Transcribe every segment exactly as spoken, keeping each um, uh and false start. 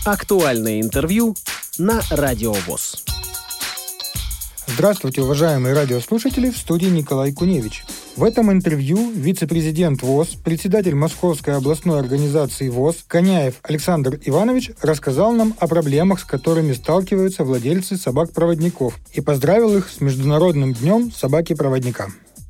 Актуальное интервью на Радио ВОС. Здравствуйте, уважаемые радиослушатели, в студии Николай Куневич. В этом интервью вице-президент ВОС, председатель Московской областной организации ВОС Коняев Александр Иванович рассказал нам о проблемах, с которыми сталкиваются владельцы собак-проводников, и поздравил их с Международным днем собаки-проводника.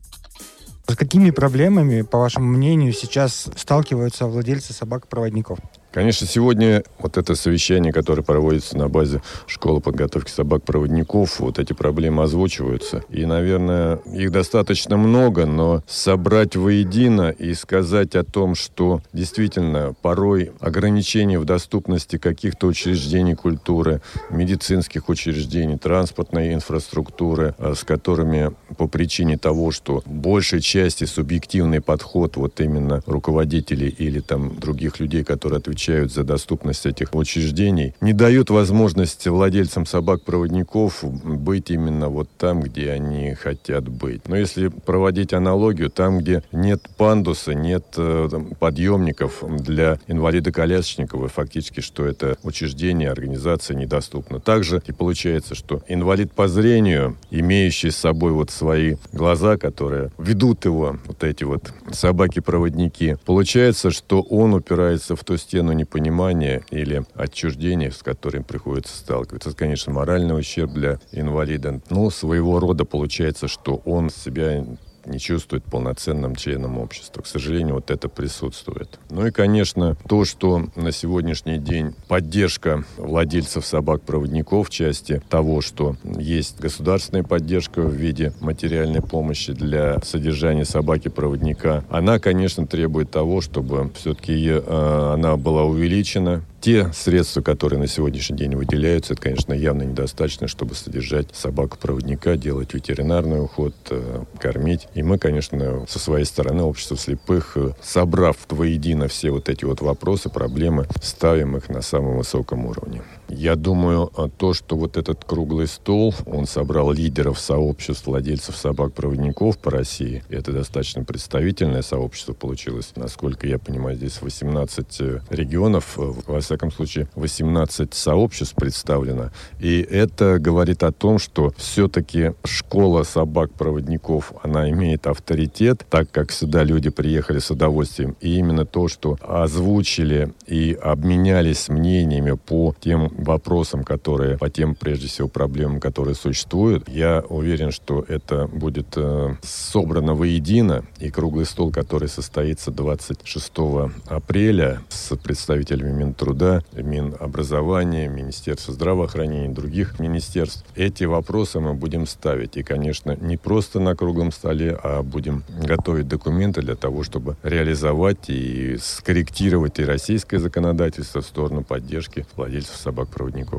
С какими проблемами, по вашему мнению, сейчас сталкиваются владельцы собак-проводников? Конечно, сегодня вот это совещание, которое проводится на базе школы подготовки собак-проводников, вот эти проблемы озвучиваются. И, наверное, их достаточно много, но собрать воедино и сказать о том, что действительно порой ограничения в доступности каких-то учреждений культуры, медицинских учреждений, транспортной инфраструктуры, с которыми по причине того, что большей части субъективный подход вот именно руководителей или там других людей, которые отвечают за доступность этих учреждений, не дают возможности владельцам собак-проводников быть именно вот там, где они хотят быть. Но если проводить аналогию, там, где нет пандуса, нет э, подъемников для инвалидов-колясочников, фактически, что это учреждение, организация недоступна. Также и получается, что инвалид по зрению, имеющий с собой вот свои глаза, которые ведут его, вот эти вот собаки-проводники, получается, что он упирается в ту стену непонимания или отчуждения, с которым приходится сталкиваться. Это, конечно, моральный ущерб для инвалида. Но своего рода получается, что он себя не чувствует полноценным членом общества. К сожалению, вот это присутствует. Ну и, конечно, то, что на сегодняшний день поддержка владельцев собак-проводников в части того, что есть государственная поддержка в виде материальной помощи для содержания собаки-проводника, она, конечно, требует того, чтобы все-таки э, она была увеличена. Те средства, которые на сегодняшний день выделяются, это, конечно, явно недостаточно, чтобы содержать собаку-проводника, делать ветеринарный уход, э, кормить. И мы, конечно, со своей стороны, общество слепых, собрав воедино все вот эти вот вопросы, проблемы, ставим их на самом высоком уровне. Я думаю, то, что вот этот круглый стол, он собрал лидеров сообществ владельцев собак-проводников по России. Это достаточно представительное сообщество получилось. Насколько я понимаю, здесь восемнадцать регионов, во всяком случае, восемнадцать сообществ представлено. И это говорит о том, что все-таки школа собак-проводников, она имеет авторитет, так как сюда люди приехали с удовольствием. И именно то, что озвучили и обменялись мнениями по тем вопросам, которые, по тем, прежде всего, проблемам, которые существуют, я уверен, что это будет э, собрано воедино, и круглый стол, который состоится двадцать шестого апреля с представителями Минтруда, Минобразования, Министерства здравоохранения и других министерств, эти вопросы мы будем ставить. И, конечно, не просто на круглом столе, а будем готовить документы для того, чтобы реализовать и скорректировать и российское законодательство в сторону поддержки владельцев собак-проводников.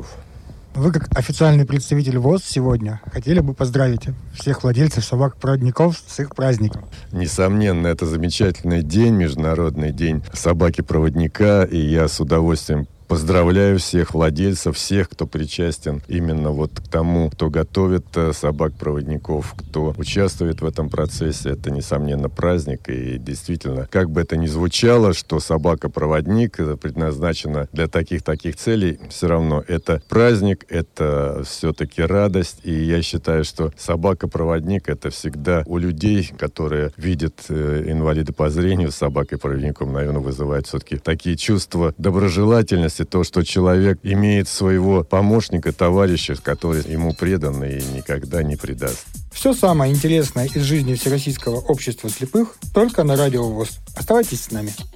Вы, как официальный представитель ВОС сегодня, хотели бы поздравить всех владельцев собак-проводников с их праздником. Несомненно, это замечательный день, Международный день собаки-проводника, и я с удовольствием поздравляю всех владельцев, всех, кто причастен именно вот к тому, кто готовит собак-проводников, кто участвует в этом процессе. Это, несомненно, праздник. И действительно, как бы это ни звучало, что собака-проводник предназначена для таких-таких целей, все равно это праздник, это все-таки радость. И я считаю, что собака-проводник — это всегда у людей, которые видят э, инвалида по зрению с собакой-проводником, наверное, вызывает все-таки такие чувства доброжелательности, то, что человек имеет своего помощника, товарища, который ему предан и никогда не предаст. Все самое интересное из жизни Всероссийского общества слепых только на Радио ВОС. Оставайтесь с нами.